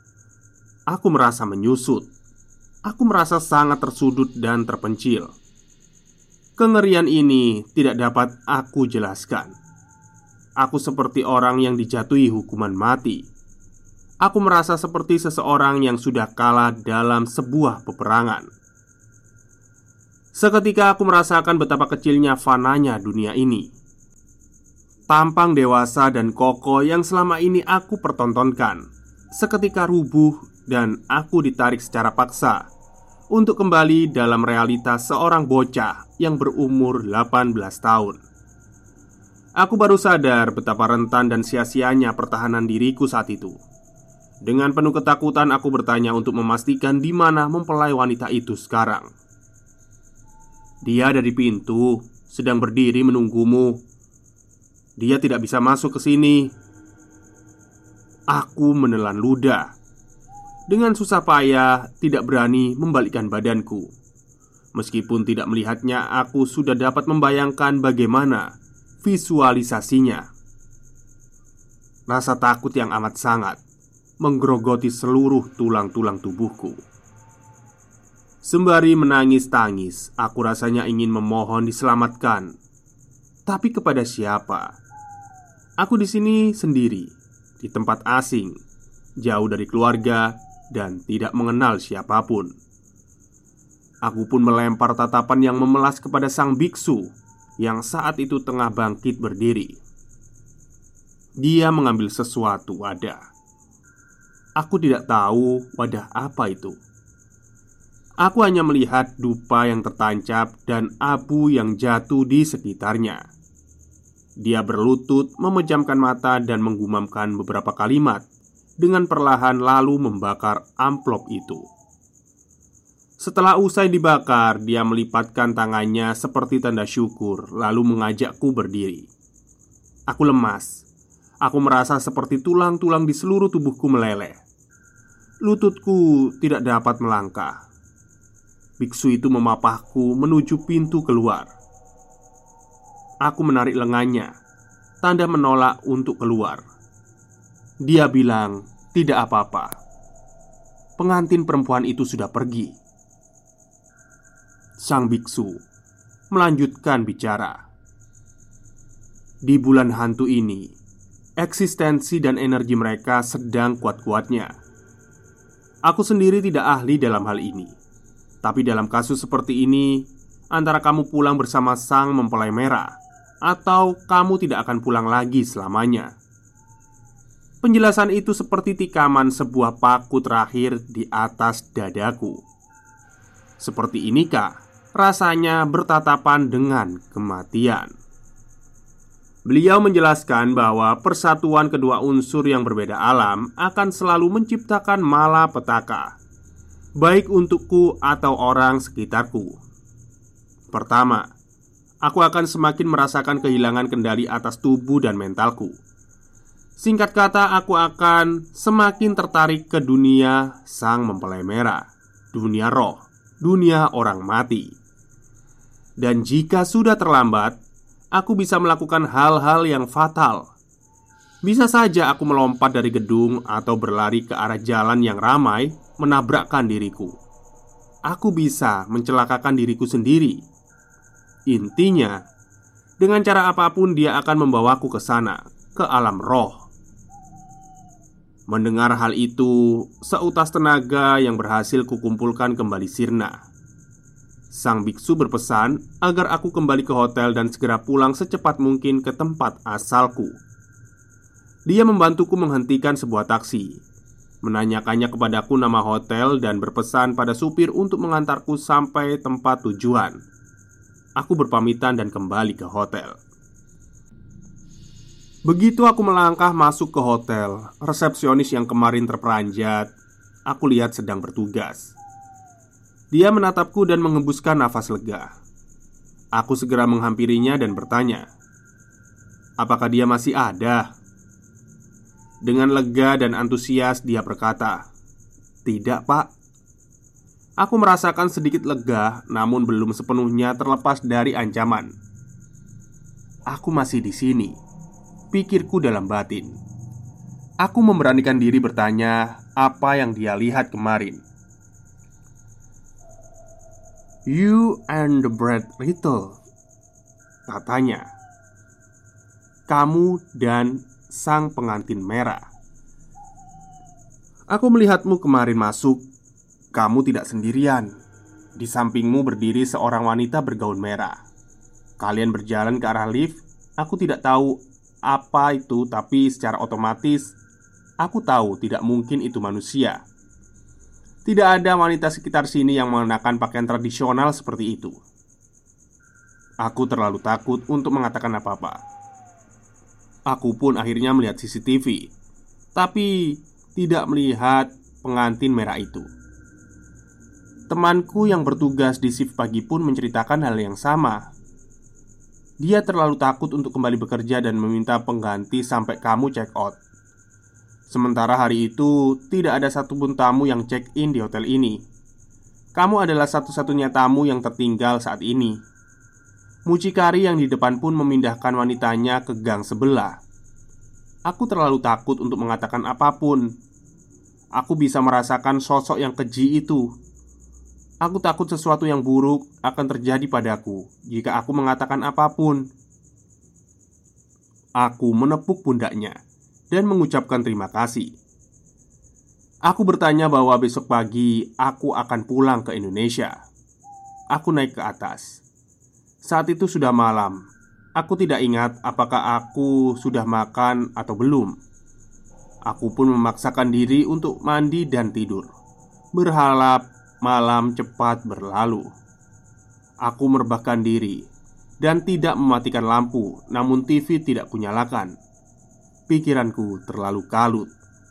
Aku merasa menyusut. Aku merasa sangat tersudut dan terpencil. Kengerian ini tidak dapat aku jelaskan. Aku seperti orang yang dijatuhi hukuman mati. Aku merasa seperti seseorang yang sudah kalah dalam sebuah peperangan. Seketika aku merasakan betapa kecilnya fananya dunia ini. Tampang dewasa dan kokoh yang selama ini aku pertontonkan seketika rubuh dan aku ditarik secara paksa untuk kembali dalam realitas seorang bocah yang berumur 18 tahun. Aku baru sadar betapa rentan dan sia-sianya pertahanan diriku saat itu. Dengan penuh ketakutan aku bertanya untuk memastikan di mana mempelai wanita itu sekarang. "Dia ada di pintu, sedang berdiri menunggumu. Dia tidak bisa masuk ke sini." Aku menelan ludah. Dengan susah payah tidak berani membalikkan badanku. Meskipun tidak melihatnya, aku sudah dapat membayangkan bagaimana visualisasinya. Rasa takut yang amat sangat menggerogoti seluruh tulang-tulang tubuhku. Sembari menangis-tangis, aku rasanya ingin memohon diselamatkan. Tapi kepada siapa? Aku di sini sendiri, di tempat asing, jauh dari keluarga dan tidak mengenal siapapun. Aku pun melempar tatapan yang memelas kepada sang biksu yang saat itu tengah bangkit berdiri. Dia mengambil sesuatu wadah. Aku tidak tahu wadah apa itu. Aku hanya melihat dupa yang tertancap dan abu yang jatuh di sekitarnya. Dia berlutut, memejamkan mata dan menggumamkan beberapa kalimat dengan perlahan lalu membakar amplop itu. Setelah usai dibakar, dia melipatkan tangannya seperti tanda syukur lalu mengajakku berdiri. Aku lemas. Aku merasa seperti tulang-tulang di seluruh tubuhku meleleh. Lututku tidak dapat melangkah. Biksu itu memapahku menuju pintu keluar. Aku menarik lengannya, tanda menolak untuk keluar. Dia bilang, "Tidak apa-apa. Pengantin perempuan itu sudah pergi." Sang biksu melanjutkan bicara. "Di bulan hantu ini, eksistensi dan energi mereka sedang kuat-kuatnya. Aku sendiri tidak ahli dalam hal ini. Tapi dalam kasus seperti ini, antara kamu pulang bersama sang mempelai merah, atau kamu tidak akan pulang lagi selamanya." Penjelasan itu seperti tikaman sebuah paku terakhir di atas dadaku. Seperti inikah rasanya bertatapan dengan kematian? Beliau menjelaskan bahwa persatuan kedua unsur yang berbeda alam akan selalu menciptakan malapetaka, baik untukku atau orang sekitarku. Pertama, aku akan semakin merasakan kehilangan kendali atas tubuh dan mentalku. Singkat kata, aku akan semakin tertarik ke dunia sang mempelai merah, dunia roh, dunia orang mati. Dan jika sudah terlambat, aku bisa melakukan hal-hal yang fatal. Bisa saja aku melompat dari gedung atau berlari ke arah jalan yang ramai, menabrakkan diriku. Aku bisa mencelakakan diriku sendiri. Intinya, dengan cara apapun dia akan membawaku ke sana, ke alam roh. Mendengar hal itu, seutas tenaga yang berhasil kukumpulkan kembali sirna. Sang biksu berpesan agar aku kembali ke hotel dan segera pulang secepat mungkin ke tempat asalku. Dia membantuku menghentikan sebuah taksi, menanyakannya kepadaku nama hotel dan berpesan pada supir untuk mengantarku sampai tempat tujuan. Aku berpamitan dan kembali ke hotel. Begitu aku melangkah masuk ke hotel, resepsionis yang kemarin terperanjat, aku lihat sedang bertugas. Dia menatapku dan mengembuskan nafas lega. Aku segera menghampirinya dan bertanya, apakah dia masih ada? Dengan lega dan antusias dia berkata, "Tidak, Pak." Aku merasakan sedikit lega, namun belum sepenuhnya terlepas dari ancaman. "Aku masih di sini," pikirku dalam batin. Aku memberanikan diri bertanya apa yang dia lihat kemarin. "You and the bread little," katanya. "Kamu dan sang pengantin merah. Aku melihatmu kemarin masuk. Kamu tidak sendirian. Di sampingmu berdiri seorang wanita bergaun merah. Kalian berjalan ke arah lift. Aku tidak tahu apa itu, tapi secara otomatis aku tahu tidak mungkin itu manusia. Tidak ada wanita sekitar sini yang mengenakan pakaian tradisional seperti itu." Aku terlalu takut untuk mengatakan apa-apa. Aku pun akhirnya melihat CCTV, tapi tidak melihat pengantin merah itu. Temanku yang bertugas di shift pagi pun menceritakan hal yang sama. Dia terlalu takut untuk kembali bekerja dan meminta pengganti sampai kamu check out. Sementara hari itu tidak ada satupun tamu yang check in di hotel ini. Kamu adalah satu-satunya tamu yang tertinggal saat ini. Mucikari yang di depan pun memindahkan wanitanya ke gang sebelah. Aku terlalu takut untuk mengatakan apapun. Aku bisa merasakan sosok yang keji itu. Aku takut sesuatu yang buruk akan terjadi padaku jika aku mengatakan apapun. Aku menepuk pundaknya dan mengucapkan terima kasih. Aku bertanya bahwa besok pagi aku akan pulang ke Indonesia. Aku naik ke atas. Saat itu sudah malam. Aku tidak ingat apakah aku sudah makan atau belum. Aku pun memaksakan diri untuk mandi dan tidur, berharap malam cepat berlalu. Aku merebahkan diri dan tidak mematikan lampu, namun TV tidak kunyalakan. Pikiranku terlalu kalut.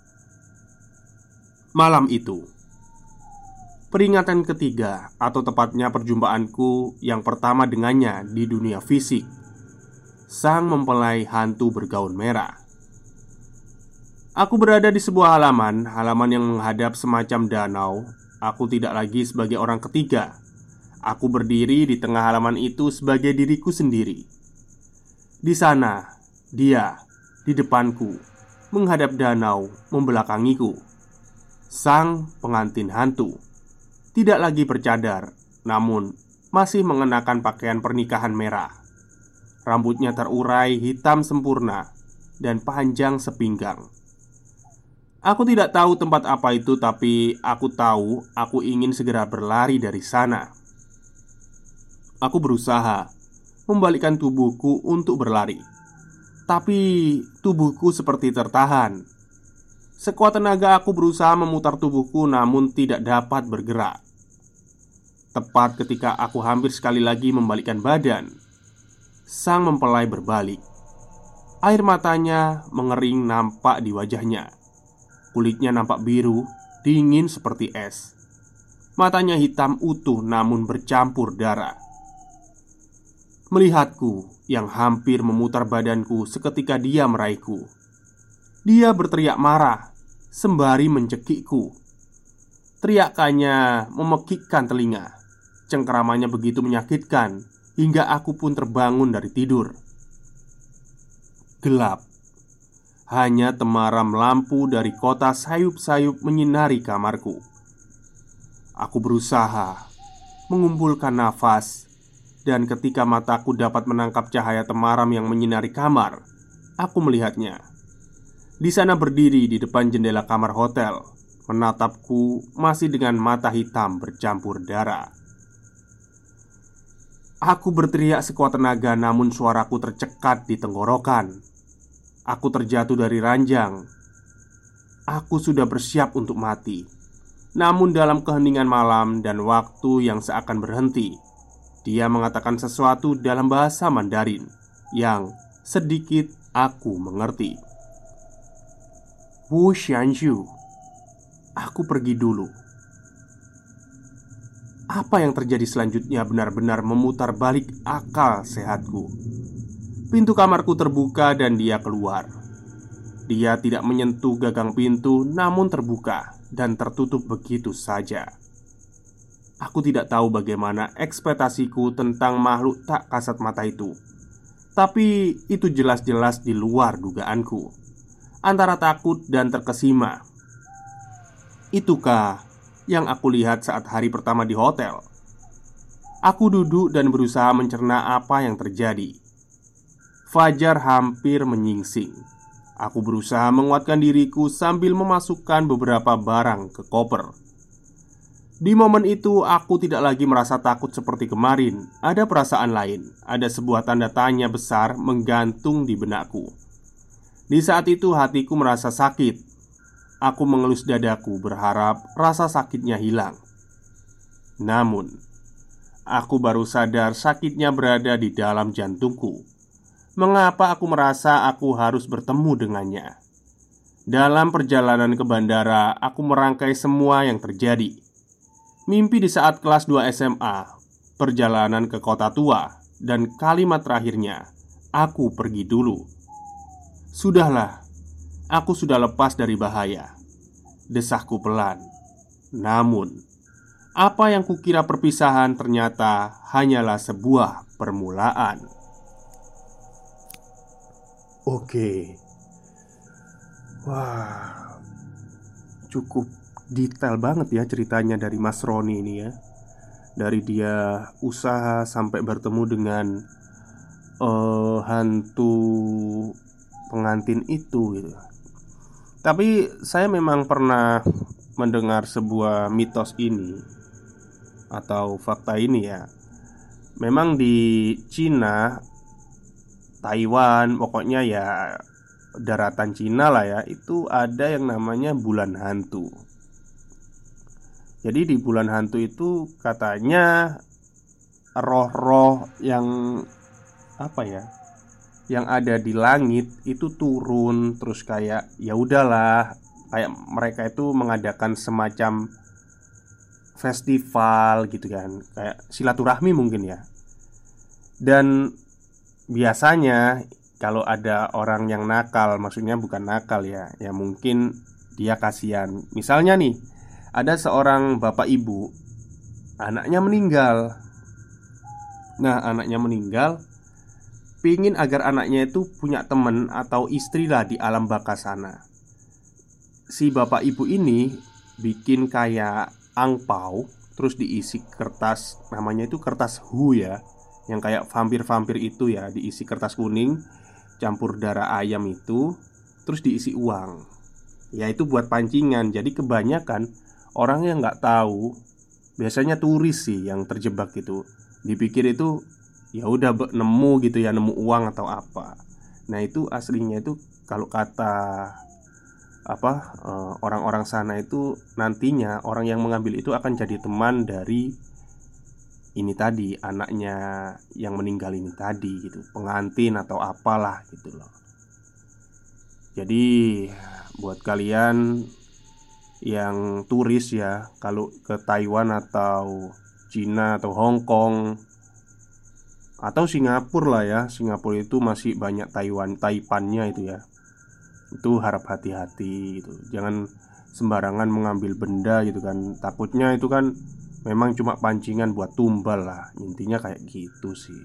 Malam itu, peringatan ketiga atau tepatnya perjumpaanku yang pertama dengannya di dunia fisik, sang mempelai hantu bergaun merah. Aku berada di sebuah halaman yang menghadap semacam danau. Aku tidak lagi sebagai orang ketiga. Aku berdiri di tengah halaman itu sebagai diriku sendiri. Di sana, dia di depanku, menghadap danau, membelakangiku. Sang pengantin hantu tidak lagi bercadar, namun masih mengenakan pakaian pernikahan merah. Rambutnya terurai hitam sempurna dan panjang sepinggang. Aku tidak tahu tempat apa itu, tapi aku tahu aku ingin segera berlari dari sana. Aku berusaha membalikkan tubuhku untuk berlari, tapi tubuhku seperti tertahan. Sekuat tenaga aku berusaha memutar tubuhku, namun tidak dapat bergerak. Tepat ketika aku hampir sekali lagi membalikkan badan, sang mempelai berbalik. Air matanya mengering nampak di wajahnya. Kulitnya nampak biru, dingin seperti es. Matanya hitam utuh namun bercampur darah. Melihatku yang hampir memutar badanku seketika dia meraihku. Dia berteriak marah sembari mencekikku. Teriakannya memekikkan telinga. Cengkeramannya begitu menyakitkan hingga aku pun terbangun dari tidur. Gelap. Hanya temaram lampu dari kota sayup-sayup menyinari kamarku. Aku berusaha mengumpulkan nafas, dan ketika mataku dapat menangkap cahaya temaram yang menyinari kamar, aku melihatnya. Di sana berdiri di depan jendela kamar hotel, menatapku masih dengan mata hitam bercampur darah. Aku berteriak sekuat tenaga, namun suaraku tercekat di tenggorokan. Aku terjatuh dari ranjang. Aku sudah bersiap untuk mati. Namun dalam keheningan malam dan waktu yang seakan berhenti, dia mengatakan sesuatu dalam bahasa Mandarin yang sedikit aku mengerti. Wu Xianju, aku pergi dulu. Apa yang terjadi selanjutnya benar-benar memutar balik akal sehatku. Pintu kamarku terbuka dan dia keluar. Dia tidak menyentuh gagang pintu, namun terbuka dan tertutup begitu saja. Aku tidak tahu bagaimana ekspektasiku tentang makhluk tak kasat mata itu, tapi itu jelas-jelas di luar dugaanku. Antara takut dan terkesima. Itukah yang aku lihat saat hari pertama di hotel? Aku duduk dan berusaha mencerna apa yang terjadi. Fajar hampir menyingsing. Aku berusaha menguatkan diriku sambil memasukkan beberapa barang ke koper. Di momen itu aku tidak lagi merasa takut seperti kemarin. Ada perasaan lain. Ada sebuah tanda tanya besar menggantung di benakku. Di saat itu hatiku merasa sakit. Aku mengelus dadaku berharap rasa sakitnya hilang. Namun, aku baru sadar sakitnya berada di dalam jantungku. Mengapa aku merasa aku harus bertemu dengannya? Dalam perjalanan ke bandara, aku merangkai semua yang terjadi. Mimpi di saat kelas 2 SMA, perjalanan ke kota tua, dan kalimat terakhirnya, aku pergi dulu. Sudahlah, aku sudah lepas dari bahaya, desahku pelan. Namun, apa yang kukira perpisahan ternyata hanyalah sebuah permulaan. Oke. Wah, cukup detail banget ya ceritanya dari Mas Roni ini ya. Dari dia usaha sampai bertemu dengan hantu pengantin itu gitu. Tapi saya memang pernah mendengar sebuah mitos ini atau fakta ini ya. Memang di Cina, Taiwan, pokoknya ya daratan Cina lah ya, itu ada yang namanya bulan hantu. Jadi di bulan hantu itu katanya roh-roh yang apa ya, yang ada di langit itu turun terus kayak ya udahlah, kayak mereka itu mengadakan semacam festival gitu kan, kayak silaturahmi mungkin ya. Dan biasanya kalau ada orang yang nakal, maksudnya bukan nakal ya, ya mungkin dia kasihan. Misalnya nih, ada seorang bapak ibu, anaknya meninggal. Nah, anaknya meninggal, pingin agar anaknya itu punya teman atau istri lah di alam baka sana. Si bapak ibu ini bikin kayak angpau, terus diisi kertas, namanya itu kertas hu ya, yang kayak vampir-vampir itu ya, diisi kertas kuning campur darah ayam itu, terus diisi uang. Ya itu buat pancingan. Jadi kebanyakan orang yang nggak tahu, biasanya turis sih yang terjebak gitu. Dipikir itu ya udah nemu gitu ya, nemu uang atau apa. Nah itu aslinya itu kalau kata orang-orang sana itu nantinya orang yang mengambil itu akan jadi teman dari ini tadi, anaknya yang meninggal ini tadi gitu, pengantin atau apalah gitu loh. Jadi buat kalian yang turis ya, kalau ke Taiwan atau Cina atau Hong Kong, atau Singapura lah ya. Singapura itu masih banyak Taipannya itu ya. Itu harap hati-hati gitu. Jangan sembarangan mengambil benda gitu kan. Takutnya itu kan memang cuma pancingan buat tumbal lah. Intinya kayak gitu sih.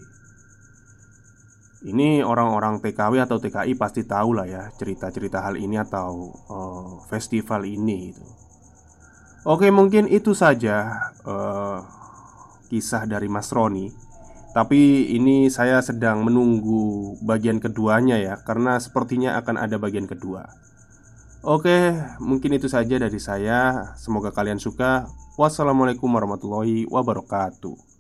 Ini orang-orang TKW atau TKI pasti tahu lah ya cerita-cerita hal ini atau festival ini gitu. Oke, mungkin itu saja kisah dari Mas Roni. Tapi ini saya sedang menunggu bagian keduanya ya, karena sepertinya akan ada bagian kedua. Oke, mungkin itu saja dari saya. Semoga kalian suka. Wassalamualaikum warahmatullahi wabarakatuh.